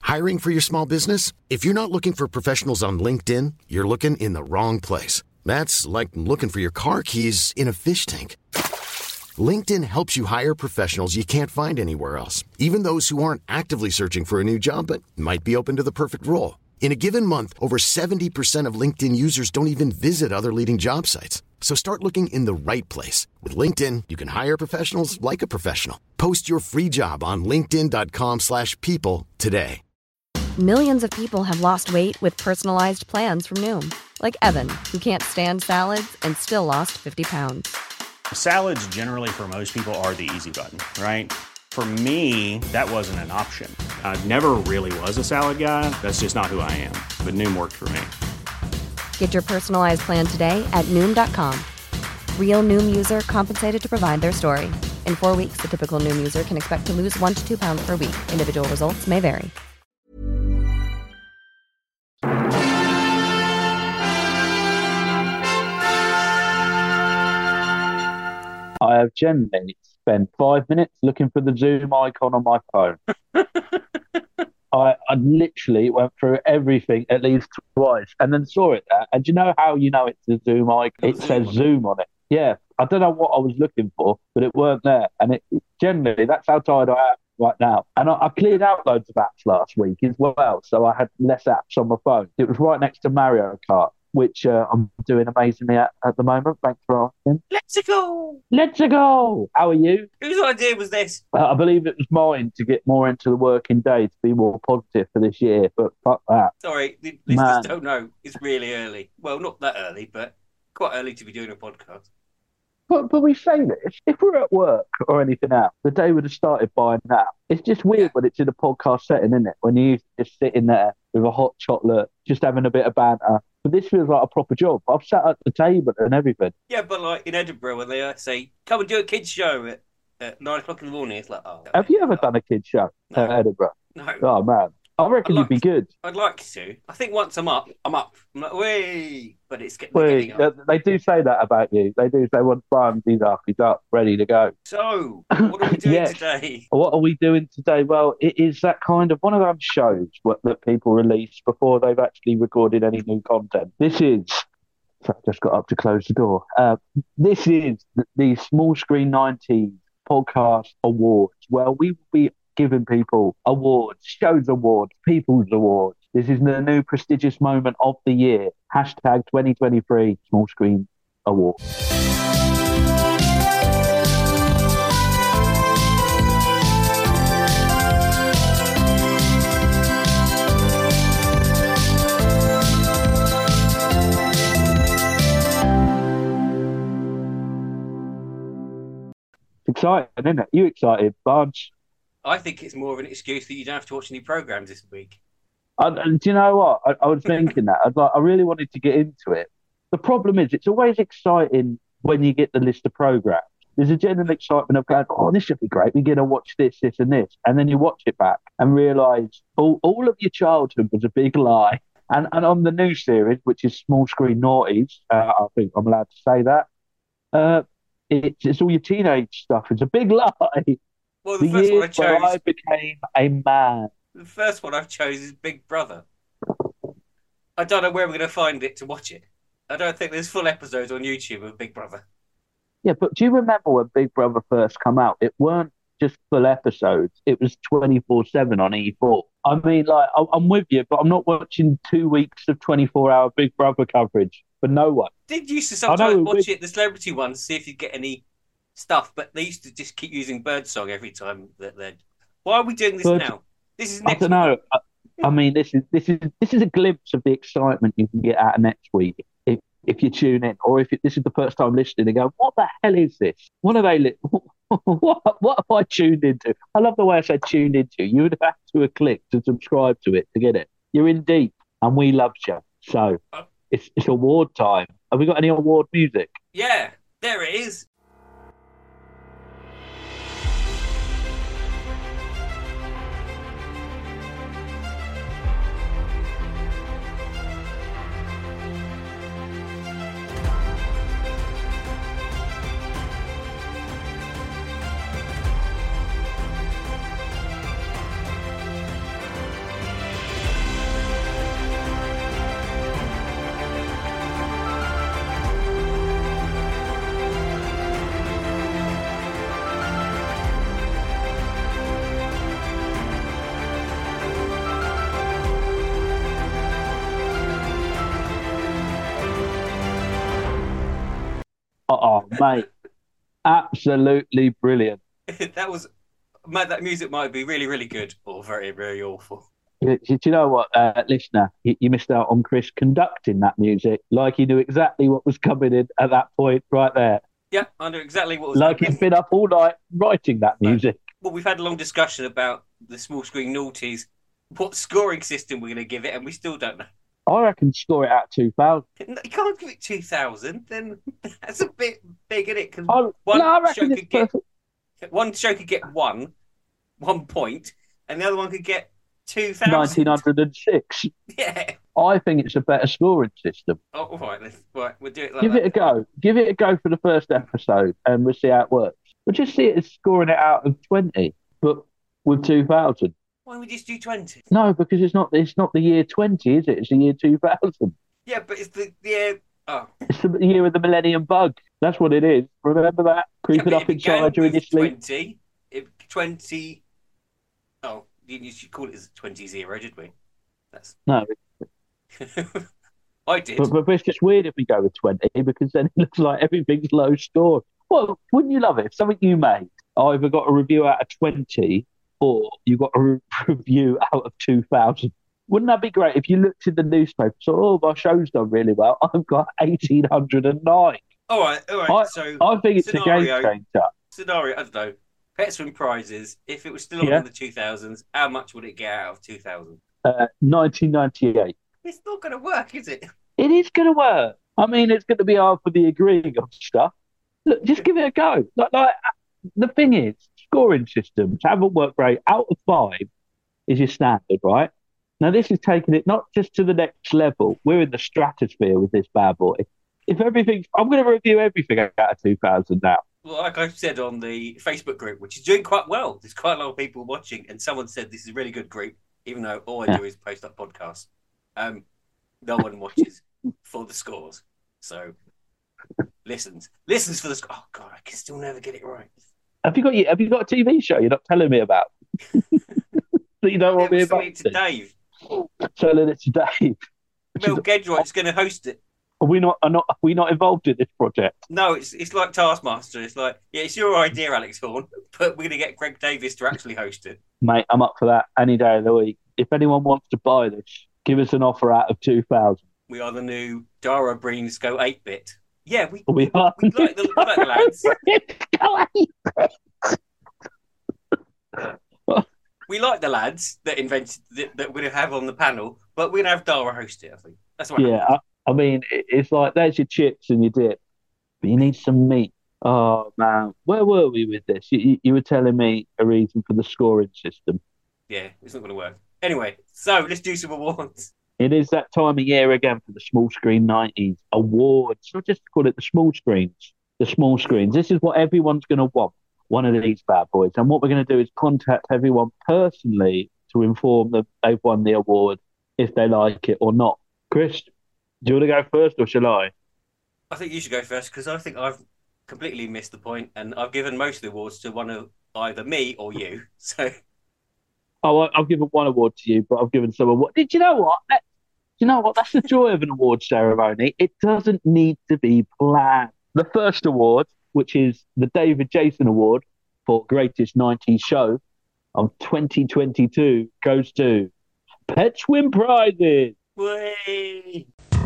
Hiring for your small business? If you're not looking for professionals on LinkedIn, you're looking in the wrong place. That's like looking for your car keys in a fish tank. LinkedIn helps you hire professionals you can't find anywhere else, even those who aren't actively searching for a new job but might be open to the perfect role. In a given month, over 70% of LinkedIn users don't even visit other leading job sites. So start looking in the right place. With LinkedIn, you can hire professionals like a professional. Post your free job on linkedin.com/people today. Millions of people have lost weight with personalized plans from Noom. Like Evan, who can't stand salads and still lost 50 pounds. Salads generally for most people are the easy button, right? For me, that wasn't an option. I never really was a salad guy. That's just not who I am. But Noom worked for me. Get your personalized plan today at Noom.com. Real Noom user compensated to provide their story. In 4 weeks, the typical Noom user can expect to lose 1 to 2 pounds per week. Individual results may vary. I have generally spent 5 minutes looking for the Zoom icon on my phone. I literally went through everything at least twice and then saw it there. And do you know how you know it's the Zoom icon? It says Zoom on it. Yeah. I don't know what I was looking for, but it weren't there. And it generally, that's how tired I am right now. And I cleared out loads of apps last week as well. So I had less apps on my phone. It was right next to Mario Kart, which I'm doing amazingly at the moment. Thanks for asking. Let's go! Let's go! How are you? Whose idea was this? I believe it was mine to get more into the working day, to be more positive for this year, but fuck that. Sorry, the listeners don't know. It's really early. Well, not that early, but quite early to be doing a podcast. But we say this, if we're at work or anything else, the day would have started by now. It's just weird when it's in a podcast setting, isn't it? When you just sitting there with a hot chocolate, just having a bit of banter. But this feels like a proper job. I've sat at the table and everything. Yeah, but like in Edinburgh, when they say, come and do a kids' show at 9 o'clock in the morning, it's like, oh. Have you ever done a kids' show at Edinburgh? No. Oh, man. I reckon you'd be good. I'd like to. I think once I'm up. I'm like, wee! But it's getting up. They do say that about you. They do say once Barnes he's up, ready to go. So, what are we doing today? What are we doing today? Well, it is that kind of one of those shows that people release before they've actually recorded any new content. This is... I just got up to close the door. This is the Small Screen 90s Podcast Awards. Well, we will be giving people awards, shows awards, people's awards. This is the new prestigious moment of the year. Hashtag 2023 Small Screen Awards. It's exciting, isn't it? You excited, Barnes? I think it's more of an excuse that you don't have to watch any programmes this week. And do you know what? I was thinking that. I really wanted to get into it. The problem is, it's always exciting when you get the list of programmes. There's a general excitement of going, oh, this should be great. We're going to watch this, this and this. And then you watch it back and realise all of your childhood was a big lie. And on the new series, which is Small Screen Naughties, I think I'm allowed to say that, it's all your teenage stuff. It's a big lie. Well, the first one I chose... I became a man. The first one I've chosen is Big Brother. I don't know where we're going to find it to watch it. I don't think there's full episodes on YouTube of Big Brother. Yeah, but do you remember when Big Brother first came out? It weren't just full episodes. It was 24/7 on E4. I mean, like, I'm with you, but I'm not watching 2 weeks of 24-hour Big Brother coverage for no one. Did you used to sometimes watch it, the celebrity ones, see if you get any stuff, but they used to just keep using Birdsong every time that they'd... Why are we doing this now? This is next week. I don't know. I mean, this is a glimpse of the excitement you can get out of next week if you tune in, or if this is the first time listening and go, what the hell is this? What are they? What have I tuned into? I love the way I said tuned into. You would have to have clicked to subscribe to it to get it. You're in deep, and we love you. So it's award time. Have we got any award music? Yeah, there it is. Mate, absolutely brilliant. That music might be really, really good or very, very awful. Do you know what, listener? You missed out on Chris conducting that music like he knew exactly what was coming in at that point right there. Yeah, I knew exactly what was like happening. He'd been up all night writing that music. Well, we've had a long discussion about the small screen naughties, what scoring system we're going to give it, and we still don't know. I reckon score it out 2,000. You can't give it 2,000, then that's a bit big, isn't it? Because one show could get 1 point, and the other one could get 2,000. 1906. Yeah. I think it's a better scoring system. Oh, all right, we'll do it like Give that. it a go. Give it a go for the first episode, and we'll see how it works. We'll just see it as scoring it out of 20, but with 2,000. Why would we just do 20? No, because it's not the year 20, is it? It's the year 2000. Yeah, but it's the year... Oh. It's the year of the Millennium Bug. That's what it is. Remember that? Creeping up inside you in your sleep. 20... Oh, you should call it as 20-0, did we? No. I did. But it's just weird if we go with 20, because then it looks like everything's low score. Well, wouldn't you love it if something you made either got a review out of 20 or you got a review out of 2,000? Wouldn't that be great if you looked in the newspaper, so my show's done really well, I've got 1,809. All right. So I think it's a game changer. Scenario, I don't know. Pets win prizes. If it was still on in the 2000s, how much would it get out of 2000? 1998. It's not going to work, is it? It is going to work. I mean, it's going to be hard for the agreeing on stuff. Look, just give it a go. Like the thing is, scoring systems haven't worked great. Out of 5 is your standard, right? Now, this is taking it not just to the next level. We're in the stratosphere with this bad boy. I'm going to review everything out of 2000 now. Well, like I said on the Facebook group, which is doing quite well. There's quite a lot of people watching, and someone said this is a really good group, even though all I do is post up podcasts. No one watches for the scores. So, listens for the score. Oh, God, I can still never get it right. Have you got a TV show you're not telling me about? That you don't want me about? To Dave. Selling it to Dave. Mel Gedroyd's going to host it. Are we not involved in this project? No, it's like Taskmaster. It's like, yeah, it's your idea, Alex Horn, but we're going to get Greg Davis to actually host it. Mate, I'm up for that any day of the week. If anyone wants to buy this, give us an offer out of 2,000. We are the new Dara Breens Go 8-bit. Yeah, we are. We like the lads. We like the lads that invented that we're going to have on the panel, but we're going to have Dara host it, I think. That's what Yeah, I mean, it's like there's your chips and your dip, but you need some meat. Oh, man. Where were we with this? You were telling me a reason for the scoring system. Yeah, it's not going to work. Anyway, so let's do some awards. It is that time of year again for the Small Screen 90s awards. Not just call it the small screens. The small screens. This is what everyone's going to want, one of these bad boys. And what we're going to do is contact everyone personally to inform them they've won the award, if they like it or not. Chris, do you want to go first or shall I? I think you should go first because I think I've completely missed the point and I've given most of the awards to one of either me or you. So, I've given one award to you, but I've given some award. Did you know what? That's the joy of an award ceremony. It doesn't need to be planned. The first award, which is the David Jason Award for Greatest 90s Show of 2022, goes to Pets Win Prizes. Way.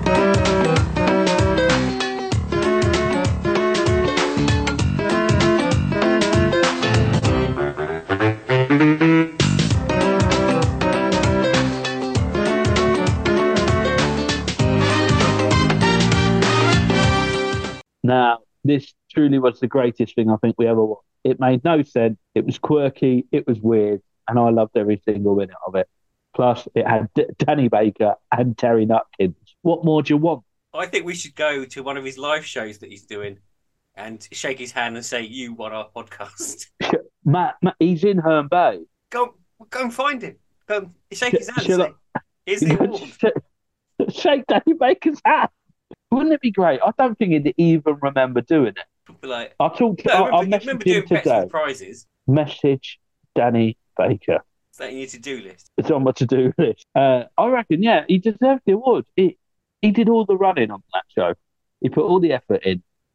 Now, this truly was the greatest thing I think we ever watched. It made no sense. It was quirky. It was weird. And I loved every single minute of it. Plus, it had Danny Baker and Terry Nutkins. What more do you want? I think we should go to one of his live shows that he's doing and shake his hand and say, you won our podcast. Matt, he's in Herne Bay. Go and find him. Go shake his hand and say, here's the award. Shake Danny Baker's hand. Wouldn't it be great? I don't think he'd even remember doing it. Like, I'll remember doing Pets and Prizes. Message Danny Baker. Is that in your to-do list? It's on my to-do list. I reckon, yeah, he deserved the award. He did all the running on that show. He put all the effort in.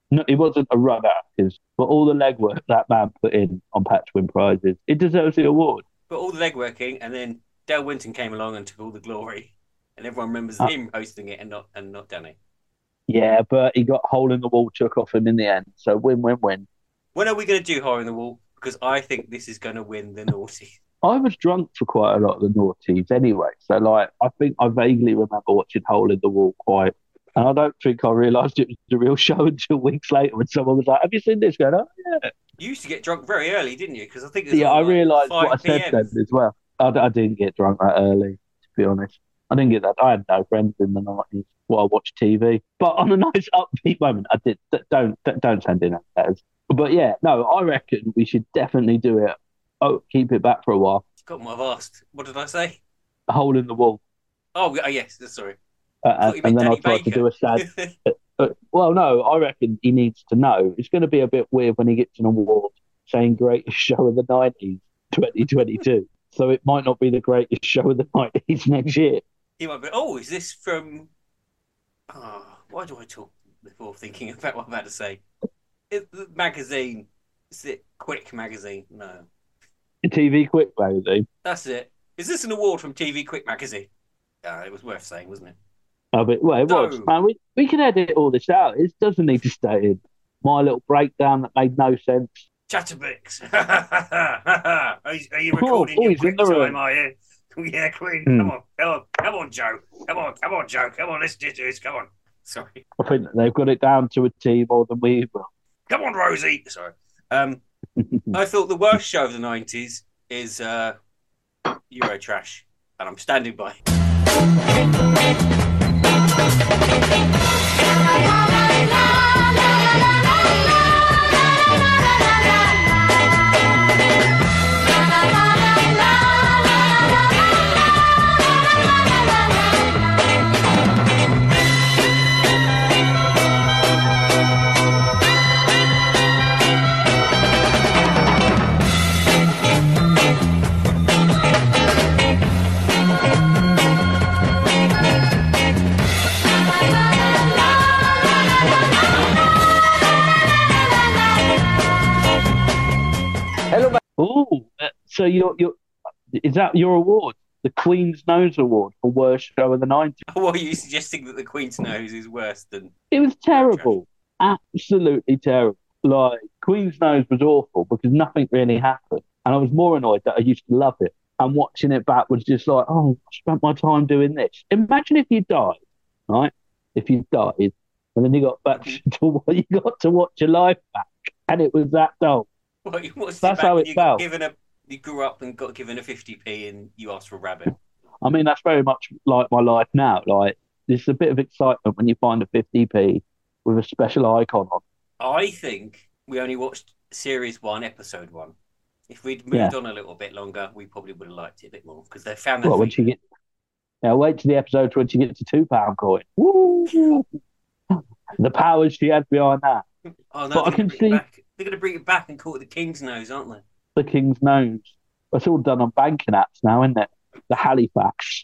No, it wasn't a runner, but all the legwork that man put in on Patch to win prizes, it deserves the award. But all the legworking, and then Dale Winton came along and took all the glory, and everyone remembers him hosting it and not Danny. Yeah, but he got hole in the wall took off him in the end. So win. When are we going to do hole in the wall? Because I think this is going to win the naughty. I was drunk for quite a lot of the noughties anyway. So, like, I think I vaguely remember watching Hole in the Wall quite. And I don't think I realised it was the real show until weeks later when someone was like, "Have you seen this?" Going, "Oh, yeah." You used to get drunk very early, didn't you? Because I think it was I realised 5 what I said PM. then as well. I didn't get drunk that early, to be honest. I didn't get that. I had no friends in the 90s while I watched TV. But on a nice upbeat moment, I did. Don't send in letters. But yeah, no, I reckon we should definitely do it. Oh, keep it back for a while. God, I've asked. What did I say? A hole in the wall. Oh, yes. Sorry. And then I'll try to do a sad. Well, no, I reckon he needs to know. It's going to be a bit weird when he gets an award saying greatest show of the 90s, 2022. So it might not be the greatest show of the 90s next year. He might be, is this from... why do I talk before thinking about what I'm about to say? The magazine. Is it Quick magazine? No. TV Quick magazine. That's it. Is this an award from TV Quick magazine? It was worth saying, wasn't it? Oh, but, well, it was. Man, we can edit all this out. It doesn't need to stay in. My little breakdown that made no sense. Chatterbix. Are you recording your quick time, are you? Yeah, Queen. Come on, Joe. Come on, Joe. Come on, let's do this. Come on. Sorry. I think they've got it down to a T more than we will. Come on, Rosie. Sorry. I thought the worst show of the 90s is Eurotrash, and I'm standing by. So is that your award? The Queen's Nose Award for worst show of the 90s? What are you suggesting, that the Queen's Nose is worse than... It was terrible. Absolutely terrible. Like, Queen's Nose was awful because nothing really happened. And I was more annoyed that I used to love it. And watching it back was just like, I spent my time doing this. Imagine if you died, right? If you died, and then you got back you got to watch your life back, and it was that dull. That's how it felt. You grew up and got given a 50p and you asked for a rabbit. I mean, that's very much like my life now. Like, there's a bit of excitement when you find a 50p with a special icon on. I think we only watched Series 1, Episode 1. If we'd moved on a little bit longer, we probably would have liked it a bit more, because they found that. Wait till the episode when she gets a £2 coin. Woo! The powers she had behind that. Oh, no, but I can see they're going to bring it back and call it the King's Nose, aren't they? The King's Nose. It's all done on banking apps now, isn't it? The Halifax.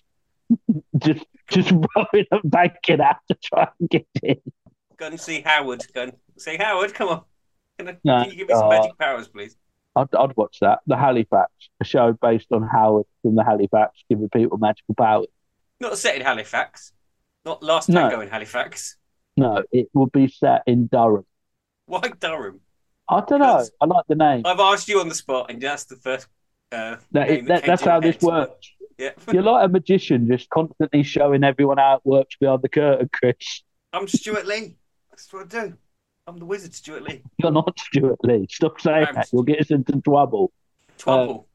just rolling a banking app to try and get in. Go and see Howard. Say, Howard, come on. Can you give me some magic powers, please? I'd watch that. The Halifax, a show based on Howard from the Halifax, giving people magical powers. Not set in Halifax. Not Last Tango in Halifax. No, it would be set in Durham. Why Durham? I don't know. I like the name. I've asked you on the spot, and that's the first that's how this works. Yeah. You're like a magician, just constantly showing everyone how it works behind the curtain, Chris. I'm Stuart Lee. That's what I do. I'm the wizard, Stuart Lee. You're not Stuart Lee. Stop saying that. You'll get us into trouble. Trouble.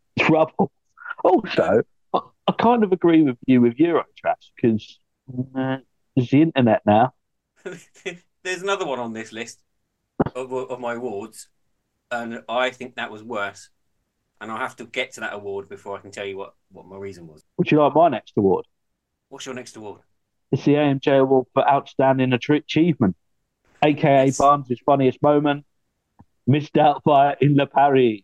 Also, I kind of agree with you with Eurotrash, because there's the internet now. There's another one on this list of my awards, and I think that was worse. And I'll have to get to that award before I can tell you what my reason was. Would you like my next award? What's your next award? It's the AMJ Award for Outstanding Achievement, a.k.a. Barnes' funniest moment, Miss Doubtfire in Le Paris.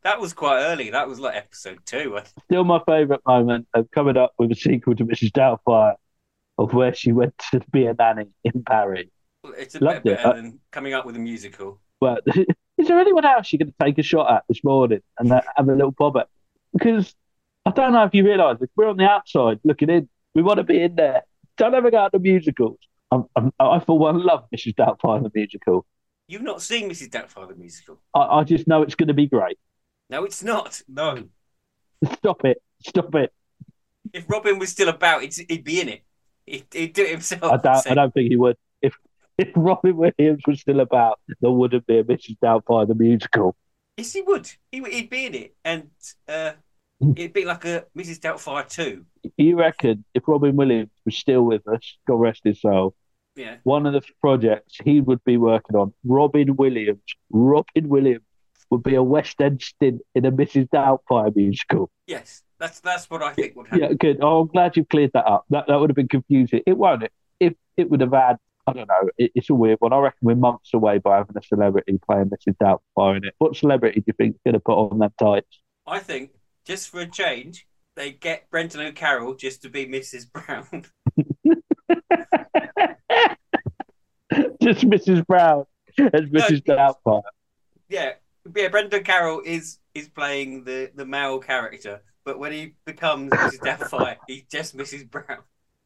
That was quite early. That was like episode 2. Still my favourite moment of coming up with a sequel to Mrs. Doubtfire of where she went to be a nanny in Paris. It's a Loved bit it. better than coming up with a musical. But is there anyone else you're going to take a shot at this morning and have a little bob at? Because I don't know if you realise, if we're on the outside looking in, we want to be in there. Don't ever go out to musicals. I for one love Mrs. Doubtfire the musical. You've not seen Mrs. Doubtfire the musical? I just know it's going to be great. No, it's not. No. Stop it. If Robin was still about, he'd be in it. He'd do it himself. I don't think he would. If Robin Williams was still about, there wouldn't be a Mrs. Doubtfire the musical. Yes, he would. He'd be in it, and it'd be like a Mrs. Doubtfire 2. You reckon if Robin Williams was still with us, God rest his soul, Yeah. one of the projects he would be working on, Robin Williams would be a West End stint in a Mrs. Doubtfire musical. Yes, that's what I think would happen. Yeah, good. Oh, I'm glad you've cleared that up. That would have been confusing. It won't. If it would have had, I don't know, it's a weird one. I reckon we're months away by having a celebrity playing Mrs. Doubtfire in it. What celebrity do you think is going to put on them tights? I think, just for a change, they get Brendan O'Carroll just to be Mrs. Brown. Just Mrs. Brown as Mrs. Doubtfire. Yeah, Brendan O'Carroll is playing the male character, but when he becomes Mrs. Doubtfire, he's just Mrs. Brown.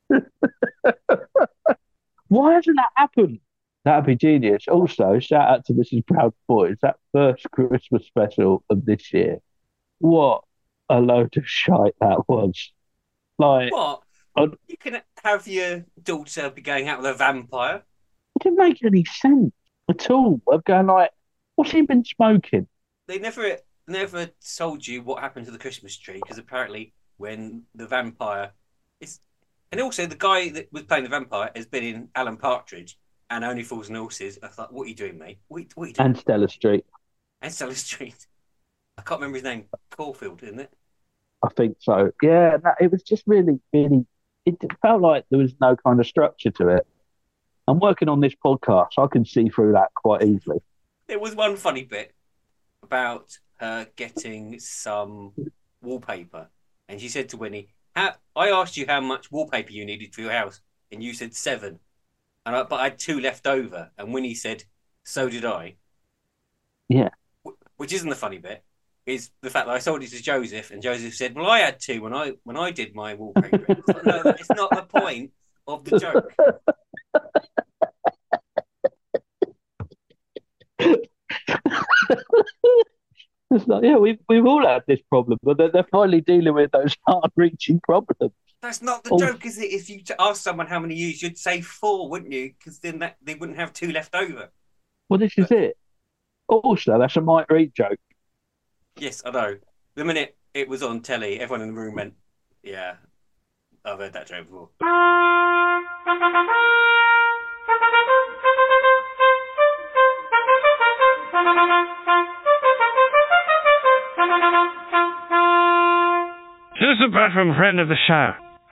Why hasn't that happened? That'd be genius. Also, shout out to Mrs. Brown's Boys. That first Christmas special of this year. What a load of shite that was. Like, What? You can have your daughter be going out with a vampire. it didn't make any sense at all. I'm going like, what's he been smoking? They never told you what happened to the Christmas tree, because apparently when the vampire is, and also the guy that was playing the vampire has been in Alan Partridge and Only Fools and Horses. I thought, what are you doing, mate? What are you doing? And Stella Street. And Stella Street. I can't remember his name. Caulfield, isn't it? I think so. Yeah, no, it was just really, really, it felt like there was no kind of structure to it. I'm working on this podcast. I can see through that quite easily. There was one funny bit about her getting some wallpaper, and she said to Winnie, I asked you how much wallpaper you needed for your house, and you said 7. But I had 2 left over, and Winnie said, so did I. Yeah. Which isn't the funny bit, is the fact that I sold it to Joseph, and Joseph said, well, I had 2 when I did my wallpaper. But no, it's not the point of the joke. It's like, yeah, we've all had this problem, but they're finally dealing with those hard-reaching problems. That's not the joke, is it? If you ask someone how many you you'd say 4, wouldn't you? Because then they wouldn't have 2 left over. Well, this is it. Also, that's a Mike Reed joke. Yes, I know. The minute it was on telly, everyone in the room went, yeah, I've heard that joke before. This is a bit from friend of the show.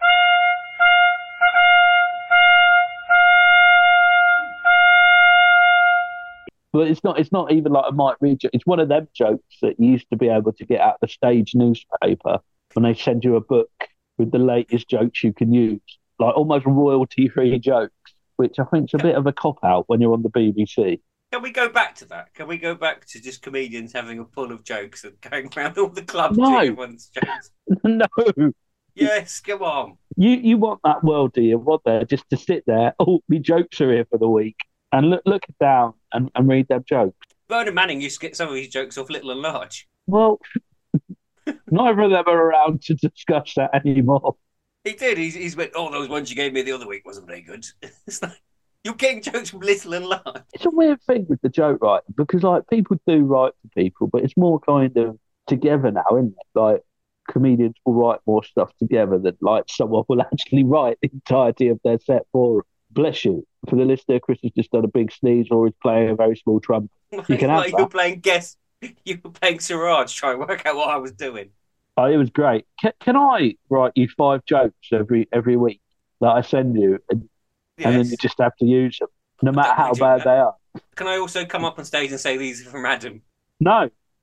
But it's not even like a Mike Reed joke. It's one of them jokes that you used to be able to get out the stage newspaper when they send you a book with the latest jokes you can use, like almost royalty-free jokes, which I think is a bit of a cop-out when you're on the BBC. Can we go back to that? Can we go back to just comedians having a pull of jokes and going around all the clubs No. doing everyone's jokes? No. Yes, come on. You want that world, do you? Want there just to sit there, oh, me jokes are here for the week, and look down and read them jokes. Bernard Manning used to get some of his jokes off Little and Large. Well, neither of them are around to discuss that anymore. He did. He's went, oh, those ones you gave me the other week wasn't very good. It's like, you're getting jokes from Little and Large. It's a weird thing with the joke writing because, like, people do write for people, but it's more kind of together now, isn't it? Like, comedians will write more stuff together than, like, someone will actually write the entirety of their set for them. Bless you. For the listener, Chris has just done a big sneeze or is playing a very small trumpet. You can have like that. You were playing Siraj trying to work out what I was doing. Oh, it was great. Can I write you 5 jokes every week that I send you, and then you just have to use them, no matter how bad they are? Can I also come up on stage and say these are from Adam? No,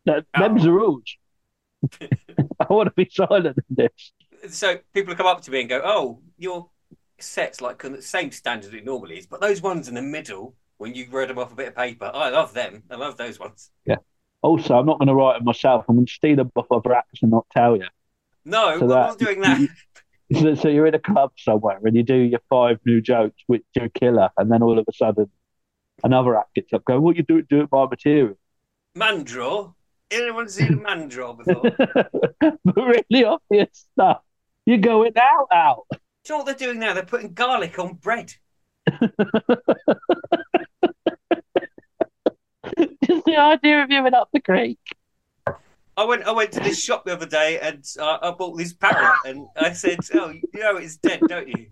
Them's the rules. I want to be silent in this. So people come up to me and go, "Oh, your set's like the same standard it normally is, but those ones in the middle, when you read them off a bit of paper, I love them. I love those ones." Yeah. Also, I'm not going to write it myself. I'm going to steal them off other acts and not tell you. No, So I'm that not doing that. So you're in a club somewhere and you do your 5 new jokes, which are killer, and then all of a sudden another act gets up going, "What you do it by material?" Mandraw. Anyone seen a mandraw before? But really obvious stuff. You're going out. Do you know what they're doing now? They're putting garlic on bread. Just the idea of you up the creek. I went to this shop the other day and I bought this parrot and I said, "Oh, you know it's dead, don't you?"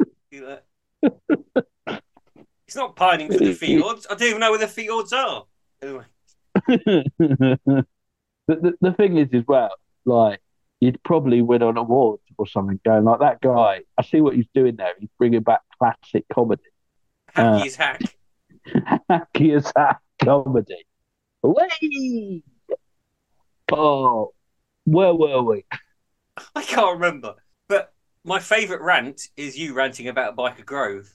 It's not pining for the fjords. I don't even know where the fjords are. Anyway. The thing is, as well, like, you'd probably win an award or something going like that guy. I see what he's doing there. He's bringing back classic comedy. Hacky as hack. Hacky as hack comedy. Whee! Oh, where were we? I can't remember. But my favourite rant is you ranting about Biker Grove.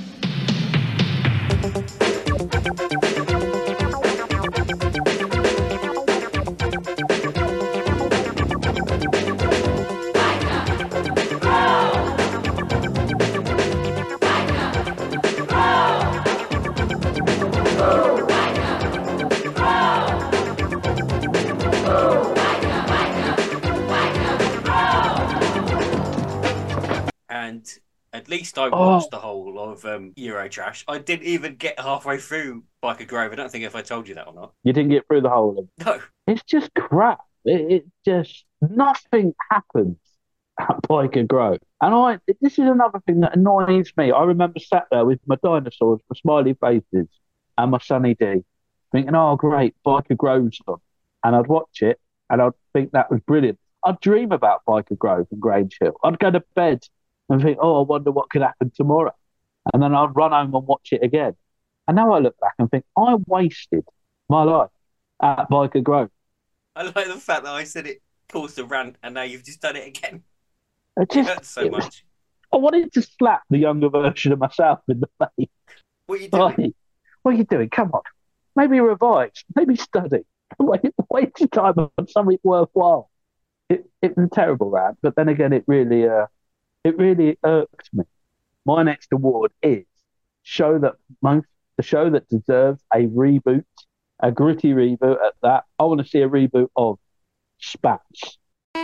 And at least I watched the whole of Eurotrash. I didn't even get halfway through Biker Grove. I don't think if I told you that or not. You didn't get through the whole of it? No. It's just crap. It just, nothing happens at Biker Grove. And this is another thing that annoys me. I remember sat there with my dinosaurs, my smiley faces, and my Sunny D, thinking, "Oh, great, Biker Grove's on." And I'd watch it, and I'd think that was brilliant. I'd dream about Biker Grove and Grange Hill. I'd go to bed and think, "Oh, I wonder what could happen tomorrow." And then I'd run home and watch it again. And now I look back and think, I wasted my life at Biker Grove. I like the fact that I said it caused a rant and now you've just done it again. It hurts so much. I wanted to slap the younger version of myself in the face. What are you doing? What are you doing? Come on. Maybe revise. Maybe study. Waste your time on something worthwhile. It was a terrible rant, but then again, it really irked me. My next award is the show that deserves a reboot, a gritty reboot at that. I want to see a reboot of Spats.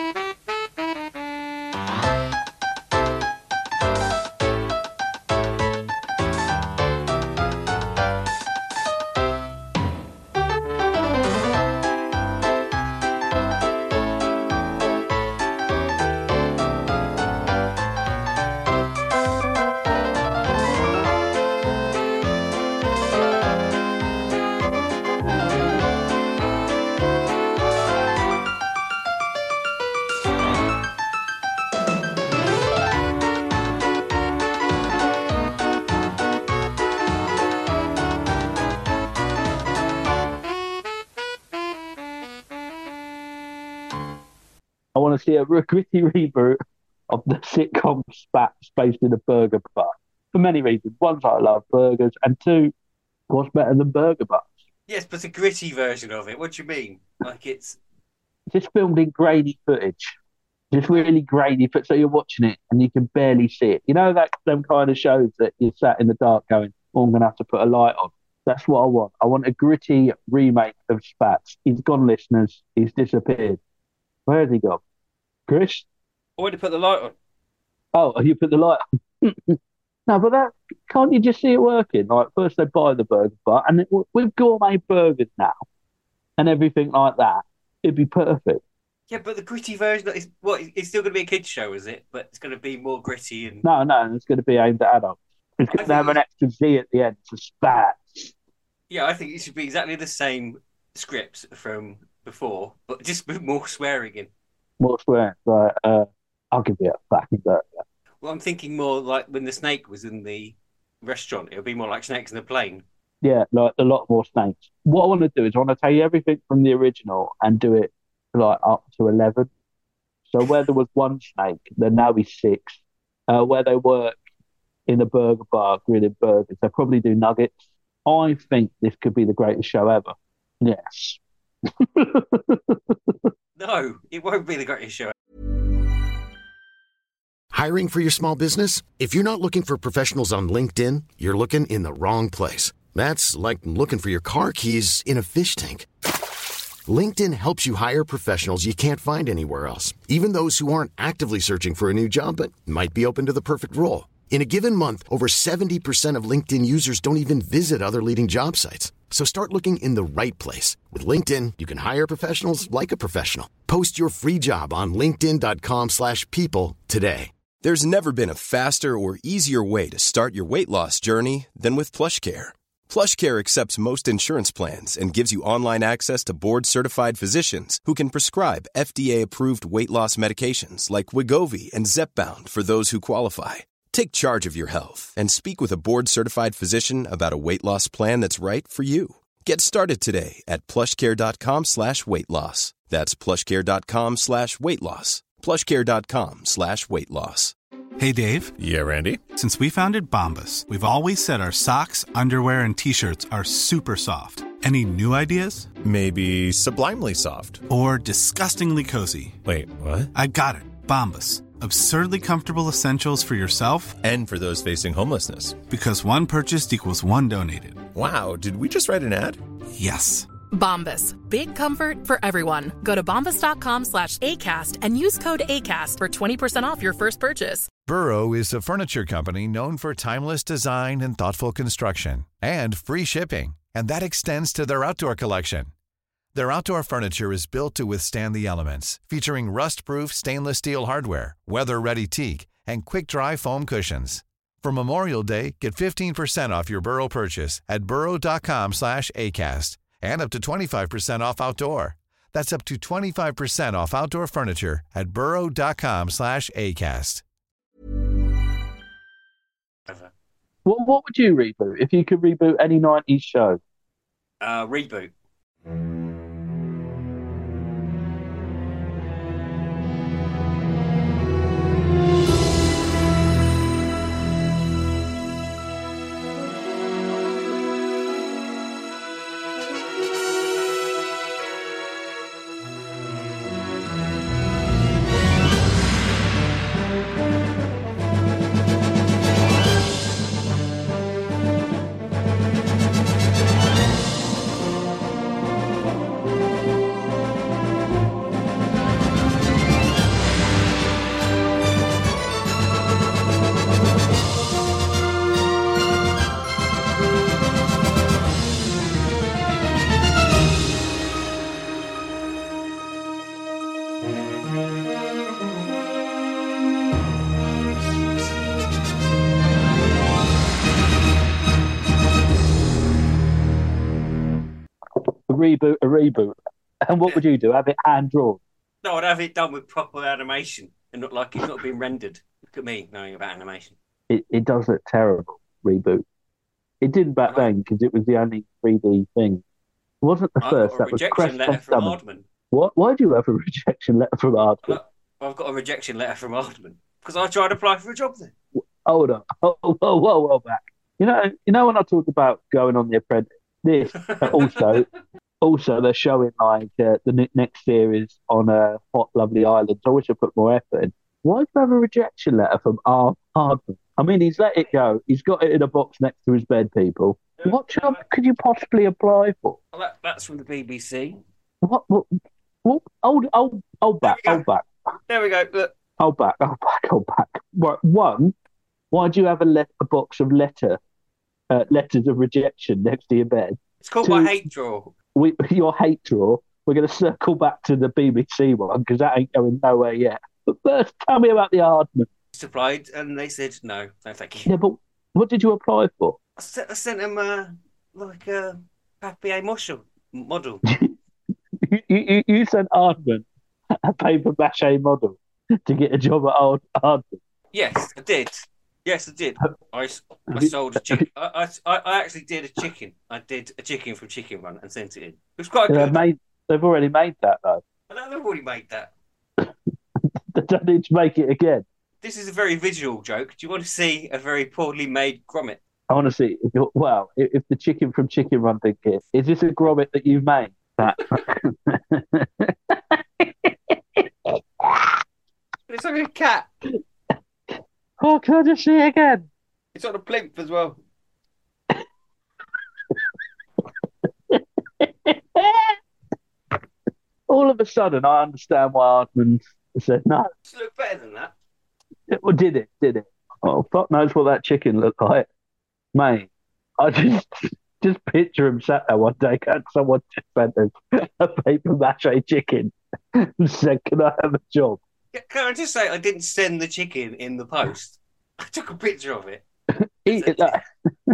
I want to see a gritty reboot of the sitcom Spats based in a burger bar. For many reasons. One, I love burgers, and two, what's better than burger bars? Yes, but a gritty version of it. What do you mean? Like it's just filmed in grainy footage. Just really grainy footage. So you're watching it and you can barely see it. You know that them kind of shows that you sat in the dark going, "Oh, I'm going to have to put a light on." That's what I want. I want a gritty remake of Spats. He's gone, listeners. He's disappeared. Where has he gone? Chris? I want to put the light on. Oh, you put the light on. No, but can't you just see it working? Like, first they buy the burger bar, and with gourmet burgers now and everything like that, it'd be perfect. Yeah, but the gritty version is what? It's still going to be a kids' show, is it? But it's going to be more gritty and no, it's going to be aimed at adults. It's going to have an extra Z at the end to Spats. Yeah, I think it should be exactly the same scripts from before, but just with more swearing in. More swearing, but I'll give you a fucking burger. Well, I'm thinking more like when the snake was in the restaurant. It'll be more like Snakes in a Plane. Yeah, like a lot more snakes. What I want to do is I want to take everything from the original and do it like up to 11. So where there was one snake, there now be six. Where they work in a burger bar grilling burgers, they probably do nuggets. I think this could be the greatest show ever. Yes. No, it won't be the greatest show. Hiring for your small business? If you're not looking for professionals on LinkedIn, you're looking in the wrong place. That's like looking for your car keys in a fish tank. LinkedIn helps you hire professionals you can't find anywhere else, even those who aren't actively searching for a new job but might be open to the perfect role. In a given month, over 70% of LinkedIn users don't even visit other leading job sites. So start looking in the right place. With LinkedIn, you can hire professionals like a professional. Post your free job on linkedin.com/people today. There's never been a faster or easier way to start your weight loss journey than with PlushCare. PlushCare accepts most insurance plans and gives you online access to board-certified physicians who can prescribe FDA-approved weight loss medications like Wegovy and Zepbound for those who qualify. Take charge of your health and speak with a board-certified physician about a weight loss plan that's right for you. Get started today at plushcare.com/weight loss. That's plushcare.com/weight loss. plushcare.com/weight loss. Hey, Dave. Yeah, Randy. Since we founded Bombas, we've always said our socks, underwear, and T-shirts are super soft. Any new ideas? Maybe sublimely soft. Or disgustingly cozy. Wait, what? I got it. Bombas. Absurdly comfortable essentials for yourself and for those facing homelessness. Because one purchased equals one donated. Wow, did we just write an ad? Yes. Bombas. Big comfort for everyone. Go to bombas.com/ACAST and use code ACAST for 20% off your first purchase. Burrow is a furniture company known for timeless design and thoughtful construction and free shipping, and that extends to their outdoor collection. Their outdoor furniture is built to withstand the elements, featuring rust-proof stainless steel hardware, weather-ready teak, and quick-dry foam cushions. For Memorial Day, get 15% off your Burrow purchase at burrow.com/ACAST and up to 25% off outdoor. That's up to 25% off outdoor furniture at burrow.com/ACAST. What would you reboot if you could reboot any 90s show? Reboot. A reboot. And what would you do? Have it hand drawn? No, I'd have it done with proper animation and not like it's not being rendered. Look at me knowing about animation. It does look terrible, reboot. It did back then because it was the only 3D thing. It wasn't the first. That was rejection letter from Aardman. What? Why do you have a rejection letter from Aardman? I've got a rejection letter from Aardman because I tried to apply for a job there. Hold on. Whoa, back. You know when I talked about going on The Apprentice? This also they're showing like the next series on Hot Lovely Island. I wish I put more effort in. Why do you have a rejection letter from Aardman? I mean, he's let it go. He's got it in a box next to his bed, people. What job could you possibly apply for? Well, that's from the BBC. What? Hold back. There we go. Look. Hold back. Right, one, why do you have a box of letters of rejection next to your bed? It's called my hate drawer. Your hate drawer. We're going to circle back to the BBC one because that ain't going nowhere yet. But first, tell me about the Aardman. Applied and they said no thank you. Yeah, but what did you apply for? I sent them like a papier-mâché model. you sent Aardman a paper mache model to get a job at Aardman. Yes, I did. Yes, I did. I sold a chicken. I actually did a chicken. I did a chicken from Chicken Run and sent it in. It was quite good. They've already made that, though. I know they've already made that. They don't need to make it again. This is a very visual joke. Do you want to see a very poorly made grommet? I want to see. If the chicken from Chicken Run thing is this a grommet that you've made? It's like a cat. Oh, can I just see it again? It's on a plinth as well. All of a sudden, I understand why Aardman said no. Does it look better than that? Well, did it? Oh, fuck knows what that chicken looked like. Mate, I just picture him sat there one day and someone just sent him a paper mache chicken and said, can I have a job? Can I just say, I didn't send the chicken in the post. I took a picture of it. Eat it like...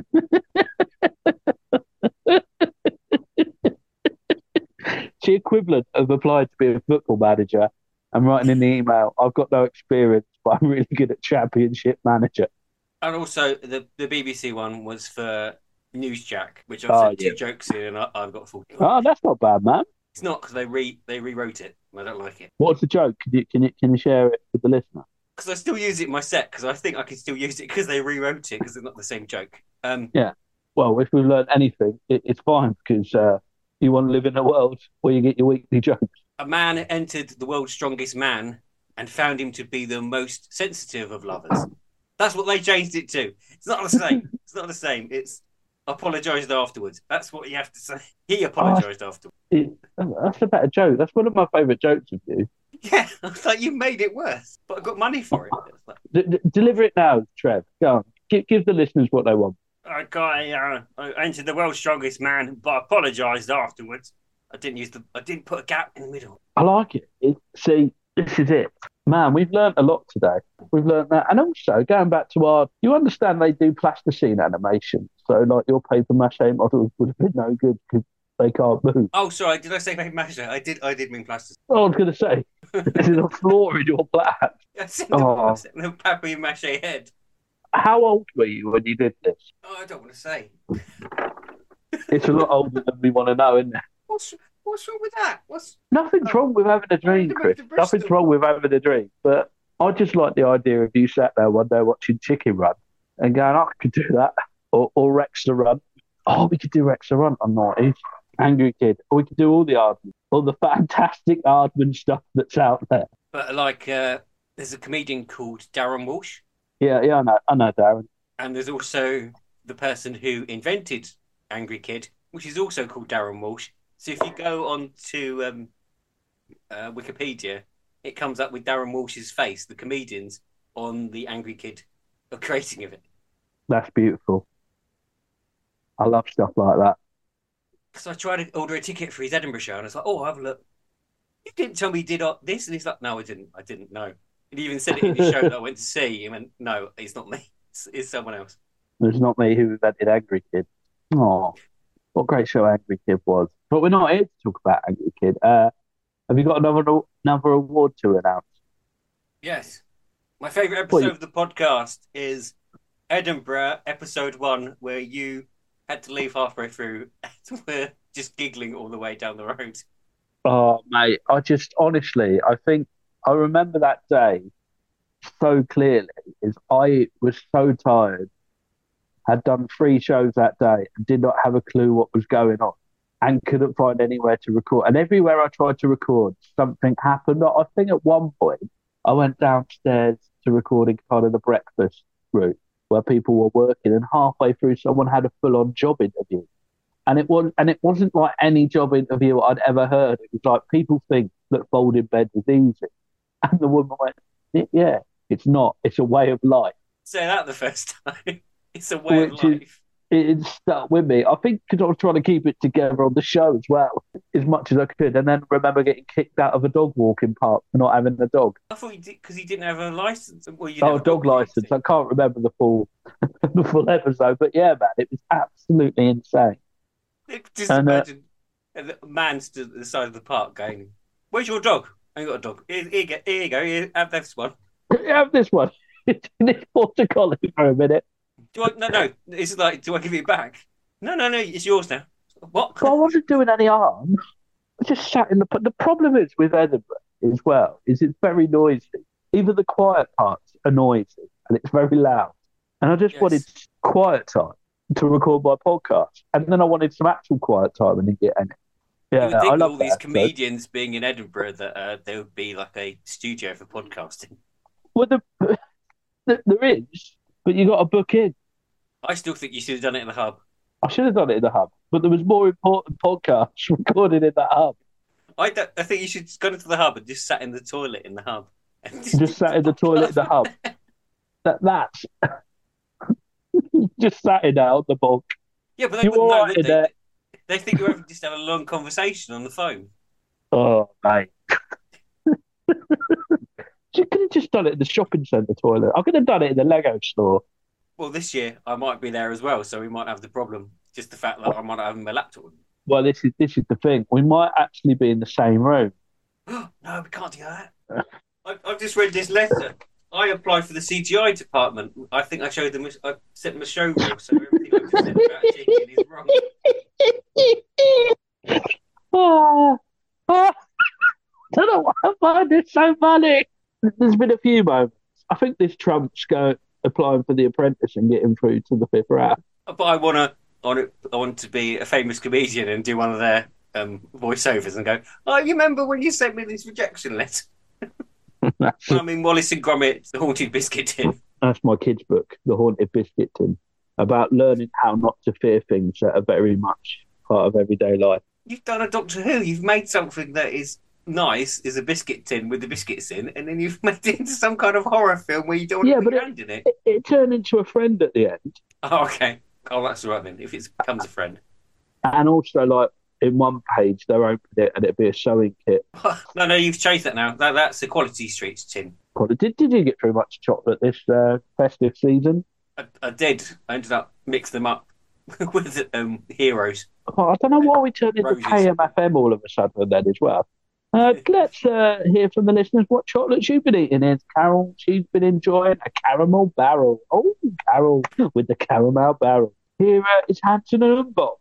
It's the equivalent of applying to be a football manager and writing in the email, I've got no experience, but I'm really good at championship manager. And also, the BBC one was for Newsjack, which I've said 2 jokes in, and I've got 40. Oh, that's not bad, man. It's not, because they rewrote it. I don't like it. What's the joke? Can you share it with the listener? Because I still use it in my set, because I think I can still use it because they rewrote it, because it's not the same joke. Yeah. Well, if we've learned anything, it's fine, because you want to live in a world where you get your weekly jokes. A man entered the world's strongest man and found him to be the most sensitive of lovers. That's what they changed it to. It's not the same. It's not the same. It's apologised afterwards. That's what you have to say. He apologised afterwards. That's a better joke. That's one of my favourite jokes of you. Yeah, I was like, you made it worse, but I got money for it. Deliver it now, Trev. Go on. Give the listeners what they want. I entered the world's strongest man, but I apologised afterwards. I didn't put a gap in the middle. I like it. See, this is it. Man, we've learnt a lot today. We've learnt that. And also, going back to you understand they do plasticine animation. So, like, your paper mache models would have been no good because they can't move. Oh, sorry. Did I say paper mache? I did mean plasticine. Oh, I was going to say, this is a flaw in your plan. I said the paper mache head. How old were you when you did this? Oh, I don't want to say. It's a lot older than we want to know, isn't it? What's wrong with that? Nothing's wrong with having a dream, Chris. Nothing's wrong with having a dream. But I just like the idea of you sat there one day watching Chicken Run and going, I could do that. Or Rex the Run. Oh, we could do Rex the Run on Naughty. Angry Kid. Or we could do all the Aardman. All the fantastic Aardman stuff that's out there. But there's a comedian called Darren Walsh. Yeah, I know Darren. And there's also the person who invented Angry Kid, which is also called Darren Walsh. So if you go on to Wikipedia, it comes up with Darren Walsh's face, the comedians, on the Angry Kid creating of it. That's beautiful. I love stuff like that. So I tried to order a ticket for his Edinburgh show, and I was like, oh, have a look. You didn't tell me you did this? And he's like, no, I didn't know. He even said it in his show that I went to see. He went, no, it's not me. It's someone else. It's not me who invented Angry Kid. Oh, what a great show Angry Kid was. But we're not here to talk about Angry Kid. Have you got another award to announce? Yes. My favourite episode of the podcast is Edinburgh, episode 1, where you had to leave halfway through and we're just giggling all the way down the road. Oh, mate, I think I remember that day so clearly. I was so tired, had done 3 shows that day and did not have a clue what was going on and couldn't find anywhere to record. And everywhere I tried to record, something happened. I think at one point I went downstairs to recording kind of the breakfast route where people were working, and halfway through someone had a full-on job interview. And it wasn't like any job interview I'd ever heard. It was like, people think that folding beds is easy. And the woman went, yeah, it's not. It's a way of life. Say that the first time. It's a way of life. It stuck with me. I think because I was trying to keep it together on the show as well, as much as I could. And then remember getting kicked out of a dog walking park for not having a dog. I thought you did because he didn't have a license. Dog license. I can't remember the full episode. But yeah, man, it was absolutely insane. Just imagine a man stood at the side of the park going, where's your dog? I ain't got a dog. Here you go. Have this one. Have this one. It's Porter Collie for a minute. No. It's like, do I give it back? No. It's yours now. What? But I wasn't doing any harm. I just sat in the problem is with Edinburgh as well, is it's very noisy. Even the quiet parts are noisy and it's very loud. And I just wanted quiet time to record my podcast. And then I wanted some actual quiet time and get in it. Yeah, you would think I love all these that, comedians being in Edinburgh that there would be like a studio for podcasting. Well, there is, but you got to book in. I still think you should have done it in the hub. I should have done it in the hub, but there was more important podcasts recorded in that hub. I think you should go into the hub and just sat in the toilet in the hub. Just sat in the toilet in the hub. That's just sat in out the bulk. Yeah, but they wouldn't know, would they? They think you're having just have a long conversation on the phone. Oh, mate. You could have just done it in the shopping centre toilet. I could have done it in the Lego store. Well, this year I might be there as well, so we might have the problem. Just the fact that I might have my laptop. Well, this is the thing. We might actually be in the same room. No, we can't do that. I've just read this letter. I applied for the CGI department. I think I showed them. I sent them a show reel, so everything I've just said about chicken is wrong. I don't know why I find it so funny. There's been a few moments. I think this trumps applying for The Apprentice and getting through to the 5th round. But I want to be a famous comedian and do one of their voiceovers and go, oh, you remember when you sent me this rejection letter? I'm in Wallace and Gromit, The Haunted Biscuit Tin. That's my kids' book, The Haunted Biscuit Tin, about learning how not to fear things that are very much part of everyday life. You've done a Doctor Who. You've made something that is nice, is a biscuit tin with the biscuits in, and then you've made it into some kind of horror film where you don't want to put your hand in it. It turned into a friend at the end. Oh, okay. Oh, that's all right then, if it becomes a friend. And also, like, in one page, they'll open it and it'll be a sewing kit. No, you've changed that now. That's the Quality Streets tin. Did you get through much chocolate this festive season? I did. I ended up mixing them up with heroes. Oh, I don't know why we turned into KMFM all of a sudden then as well. Let's hear from the listeners what chocolates you've been eating. Here's Carol. She's been enjoying a caramel barrel. Oh, Carol with the caramel barrel. Here is Hanson and Bob.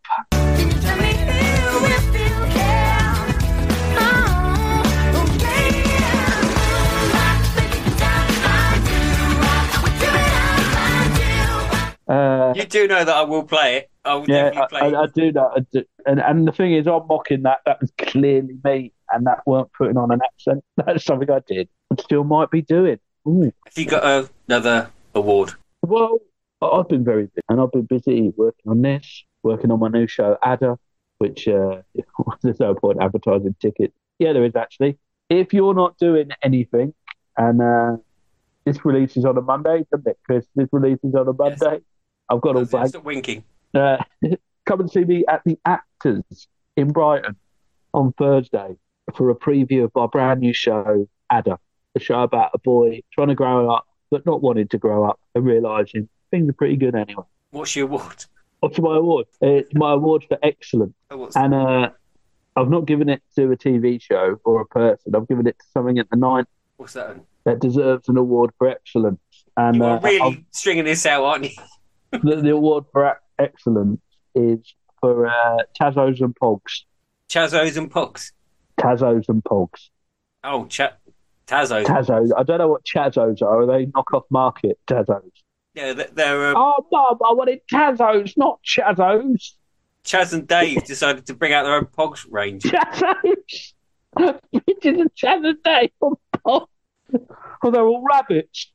You do know that I will play it. I will definitely play it. I do know. I do. And the thing is, I'm mocking that. That was clearly me, and that weren't putting on an accent. That's something I did. And still might be doing. Ooh. Have you got another award? Well, I've been very busy, and I've been busy working on this, working on my new show, Ada, which there's no point advertising tickets. Yeah, there is actually. If you're not doing anything, and this releases on a Monday, doesn't it, Chris? This releases on a Monday. Yes. I've got all blank. Stop winking. Come and see me at the Actors in Brighton on Thursday for a preview of my brand new show, Ada, a show about a boy trying to grow up but not wanting to grow up and realising things are pretty good anyway. What's your award? What's my award? It's my award for excellence. And I've not given it to a TV show or a person. I've given it to something at the 9th. What's that? That deserves an award for excellence. And you are really stringing this out, aren't you? the award for excellence is for Chazos and Pogs. Chazos and Pogs? Chazos and Pogs. Oh, Tazos. Tazos. I don't know what Chazos are. Are they knockoff market Tazos? Yeah, they're... Oh, Mum, I wanted Tazos, not Chazos. Chaz and Dave decided to bring out their own Pogs range. Chazos! Bitches and Chaz and Dave on Pogs. Oh, they're all rabbits.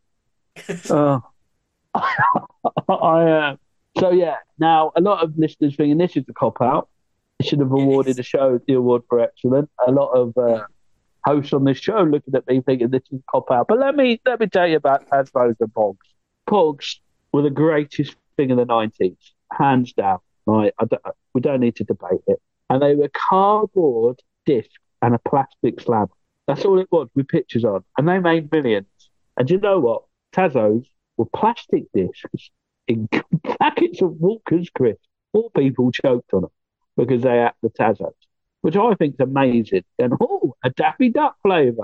So yeah, now a lot of listeners thinking this is a cop-out. They should have awarded the show the award for excellence. A lot of hosts on this show looking at me thinking this is a cop-out. But let me tell you about Tazos and Pogs. Pogs were the greatest thing in the 90s, hands down. Right? We don't need to debate it. And they were cardboard disc and a plastic slab. That's all it was with pictures on. And they made millions. And you know what? Tazos were plastic discs in packets of Walker's Crisp. All people choked on them because they had the Tazos, which I think is amazing. And a Daffy Duck flavour.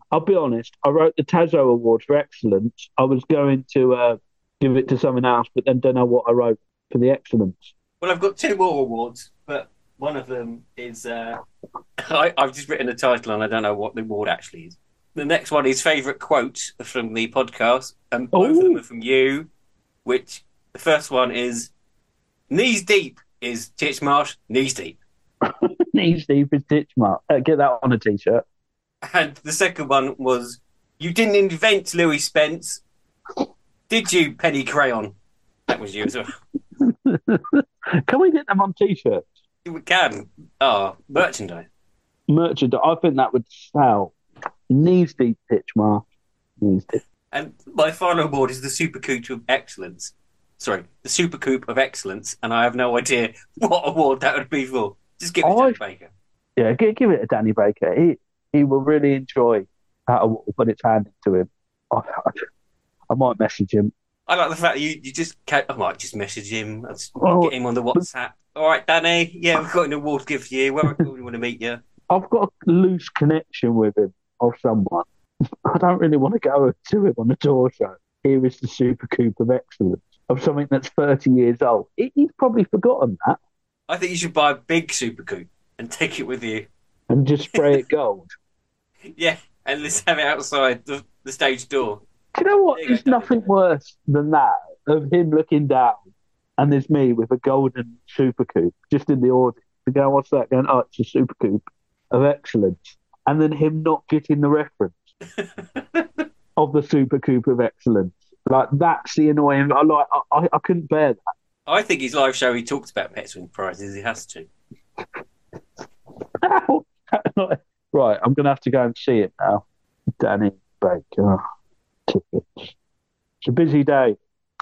I'll be honest. I wrote the Tazo Award for excellence. I was going to give it to someone else, but then don't know what I wrote for the excellence. Well, I've got 2 more awards, but one of them is I've just written the title and I don't know what the award actually is. The next one is favourite quote from the podcast, and both of them are from you. Which the first one is "Knees deep is Titchmarsh, knees deep." Knees deep is Titchmarsh. Get that on a t-shirt. And the second one was, "You didn't invent Louis Spence, did you, Penny Crayon?" That was you as well. Can we get them on t-shirts? We can. Merchandise. Merchandise. I think that would sell. Knees deep, Titchmarsh. Knees deep. And my final award is the Super Coupe of Excellence. Sorry, the Super Coupe of Excellence, and I have no idea what award that would be for. Just give it to Danny Baker. Yeah, give it to Danny Baker. He will really enjoy that award when it's handed to him. I might message him. I like the fact that you just can't. I might just message him. I'll get him on the WhatsApp. All right, Danny. Yeah, we've got an award to give to you. Where we want to meet you? I've got a loose connection with him or someone. I don't really want to go to him on the tour show. Here is the Super Coupe of Excellence of something that's 30 years old. He's probably forgotten that. I think you should buy a big Super Coupe and take it with you. And just spray it gold. Yeah, and let's have it outside the stage door. Do you know what? There's nothing worse than that, of him looking down and there's me with a golden Super Coupe just in the audience. To go, what's that? Going, oh, it's a Super Coupe of Excellence. And then him not getting the reference of the Super Coupe of Excellence. Like, that's the annoying. I couldn't bear that. I think his live show, he talks about Petswing prizes. He has to. Right, I'm going to have to go and see it now. Danny Baker. Tickets. It's a busy day.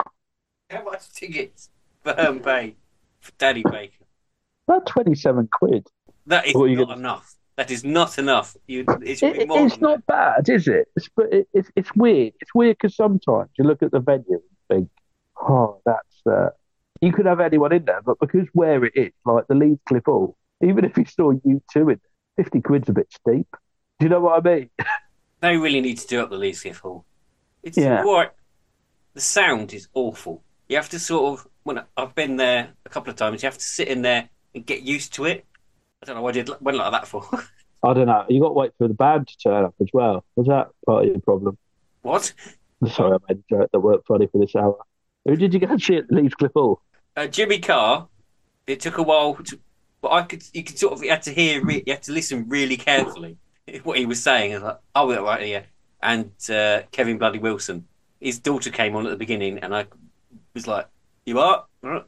How much tickets for Herne Bay for Danny Baker? About 27 quid. That is not enough. That is not enough. It's not bad, is it? It's weird. It's weird because sometimes you look at the venue and think, oh, that's... you could have anyone in there, but because where it is, like the Leeds Cliff Hall, even if you saw U2 in there, 50 quid's a bit steep. Do you know what I mean? They really need to do up the Leeds Cliff Hall. It's right. The sound is awful. You have to sort of... When I've been there a couple of times, you have to sit in there and get used to it. I don't know what I went like that for. I don't know. You got to wait for the band to turn up as well. Was that part of your problem? What? Sorry, I made a joke that worked funny for this hour. Who did you go and see at Leeds Cliff Hall? Jimmy Carr. It took a while, but you could sort of, you had to listen really carefully what he was saying. I was like, oh, we're right here. And Kevin Bloody Wilson, his daughter came on at the beginning, and I was like, you are?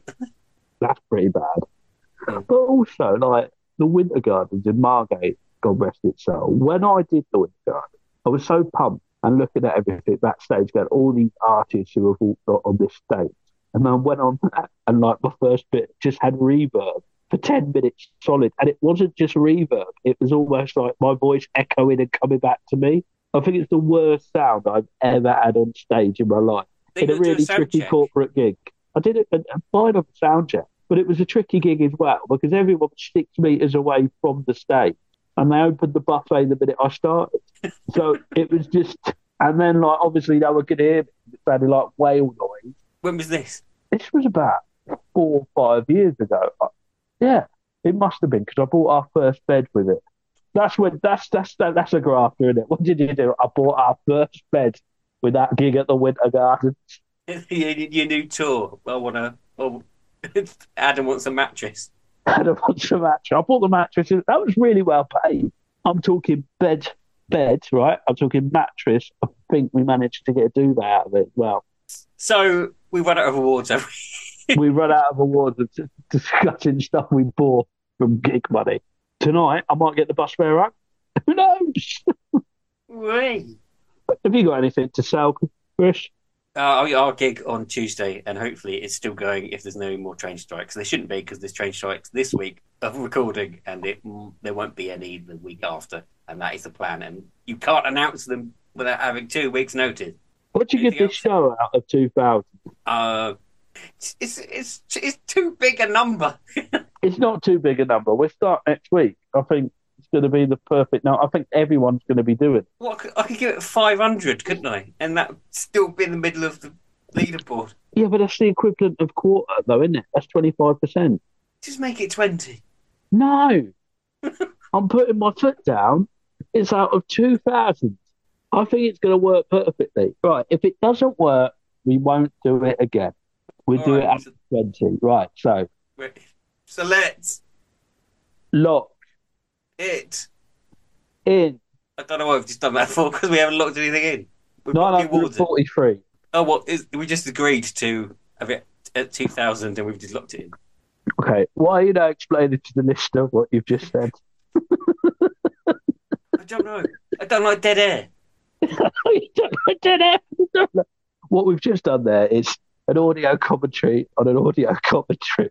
That's pretty bad. But also, like, the Winter Gardens in Margate, God rest its soul. When I did the Winter Garden, I was so pumped and looking at everything backstage, going, all these artists who have walked on this stage. And then I went on that, and like my first bit just had reverb for 10 minutes solid. And it wasn't just reverb, it was almost like my voice echoing and coming back to me. I think it's the worst sound I've ever had on stage in my life. In a really tricky corporate gig. I did a fine of a sound check. But it was a tricky gig as well because everyone was 6 meters away from the stage and they opened the buffet the minute I started. So it was just... And then, like, obviously no one could hear me. It sounded like whale noise. When was this? This was about 4 or 5 years ago. Yeah, it must have been because I bought our first bed with it. That's a grafter, isn't it? What did you do? I bought our first bed with that gig at the Winter Gardens. Your new tour. Adam wants a mattress. Adam wants a mattress. I bought the mattress. That was really well paid. I'm talking bed, right? I'm talking mattress. I think we managed to get a duvet out of it as well. So we run out of awards, have we? We run out of awards of discussing stuff we bought from gig money. Tonight, I might get the bus fare up. Who knows? Right. Have you got anything to sell, Chris? Our gig on Tuesday, and hopefully it's still going if there's no more train strikes. There shouldn't be because there's train strikes this week of recording, and there won't be any the week after, and that is the plan. And you can't announce them without having 2 weeks' notice. What do you give this show out of 2,000? It's too big a number. It's not too big a number. We'll start next week. I think it's going to be the perfect. No, I think everyone's going to be doing it. What I could give it 500, couldn't I? And that still be in the middle of the leaderboard. Yeah, but that's the equivalent of quarter, though, isn't it? That's 25%. Just make it 20. No, I'm putting my foot down. It's out of 2,000. I think it's going to work perfectly. Right, if it doesn't work, we won't do it again. We'll do it at 20. Right, so. So let's lock it in. I don't know why we've just done that for, because we haven't locked anything in. 943. Oh, what? We just agreed to have it at 2,000 and we've just locked it in. Okay, why are you now explaining to the listener what you've just said? I don't know. I don't like dead air. You don't like dead air? What we've just done there is an audio commentary on an audio commentary.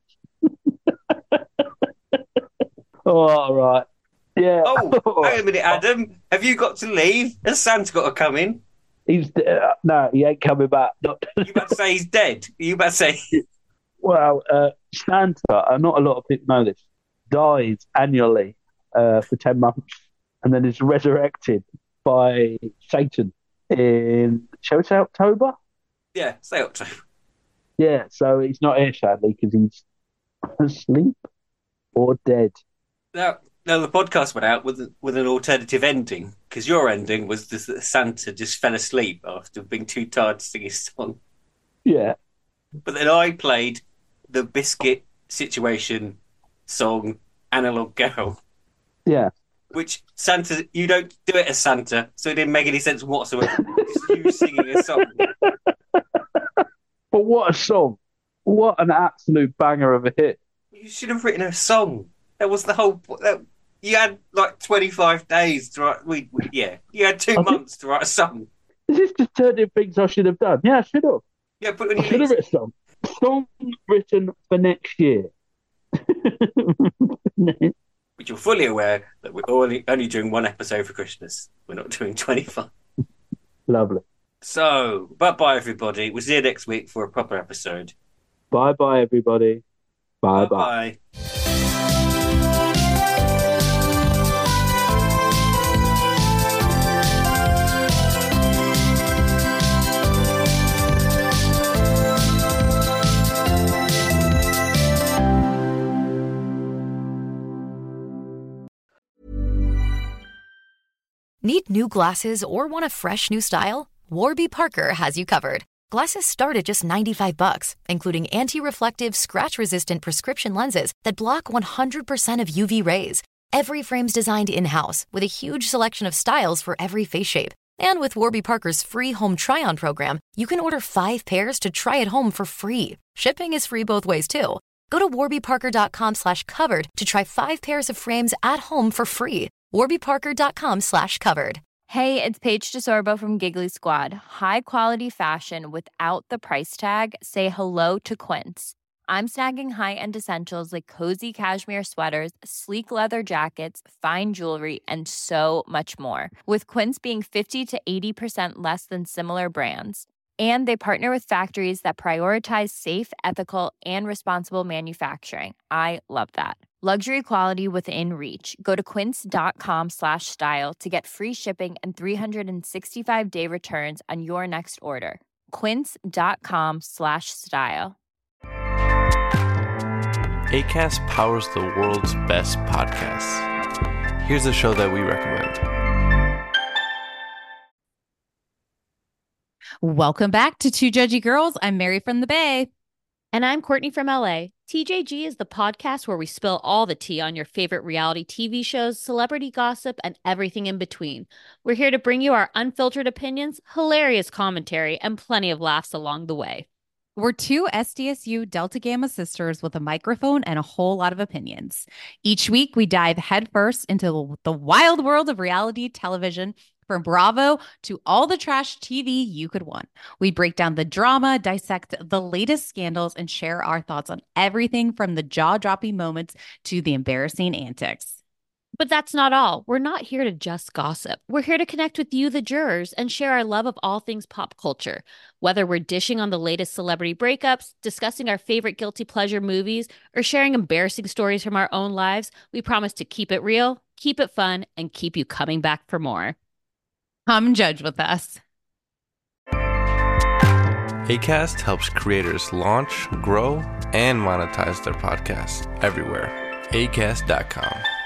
Oh, all right. Yeah. Oh, wait a minute, Adam. Have you got to leave? Has Santa got to come in? No, he ain't coming back. You about to say he's dead? You about to say... Well, Santa, not a lot of people know this, dies annually for 10 months and then is resurrected by Satan in, shall we say October? Yeah, say October. Yeah, so he's not here, sadly, because he's asleep or dead. Now, the podcast went out with an alternative ending, because your ending was that Santa just fell asleep after being too tired to sing his song. Yeah. But then I played the Biscuit Situation song, Analog Girl. Yeah. Which Santa, you don't do it as Santa, so it didn't make any sense whatsoever. Just you singing a song. But what a song. What an absolute banger of a hit. You should have written a song. That was the whole... You had like 25 days to write... You had 2 months to write a song. Is this just turning things I should have done? Yeah, I should have. Yeah, but I should have written a song. Song written for next year. But you're fully aware that we're only doing 1 episode for Christmas. We're not doing 25. Lovely. So, bye-bye, everybody. We'll see you next week for a proper episode. Bye-bye, everybody. Bye-bye. Bye-bye. Need new glasses or want a fresh new style? Warby Parker has you covered. Glasses start at just $95, including anti-reflective, scratch-resistant prescription lenses that block 100% of UV rays. Every frame's designed in-house with a huge selection of styles for every face shape. And with Warby Parker's free home try-on program, you can order 5 pairs to try at home for free. Shipping is free both ways, too. Go to warbyparker.com/covered to try 5 pairs of frames at home for free. warbyparker.com/covered. Hey, it's Paige DeSorbo from Giggly Squad. High quality fashion without the price tag. Say hello to Quince. I'm snagging high-end essentials like cozy cashmere sweaters, sleek leather jackets, fine jewelry, and so much more. With Quince being 50 to 80% less than similar brands. And they partner with factories that prioritize safe, ethical, and responsible manufacturing. I love that. Luxury quality within reach. Go to quince.com/style to get free shipping and 365-day returns on your next order. Quince.com/style. Acast powers the world's best podcasts. Here's a show that we recommend. Welcome back to Two Judgy Girls. I'm Mary from the Bay. And I'm Courtney from LA. TJG is the podcast where we spill all the tea on your favorite reality TV shows, celebrity gossip, and everything in between. We're here to bring you our unfiltered opinions, hilarious commentary, and plenty of laughs along the way. We're 2 SDSU Delta Gamma sisters with a microphone and a whole lot of opinions. Each week, we dive headfirst into the wild world of reality television, from Bravo to all the trash TV you could want. We break down the drama, dissect the latest scandals, and share our thoughts on everything from the jaw-dropping moments to the embarrassing antics. But that's not all. We're not here to just gossip. We're here to connect with you, the jurors, and share our love of all things pop culture. Whether we're dishing on the latest celebrity breakups, discussing our favorite guilty pleasure movies, or sharing embarrassing stories from our own lives, we promise to keep it real, keep it fun, and keep you coming back for more. Come judge with us. Acast helps creators launch, grow, and monetize their podcasts everywhere. Acast.com.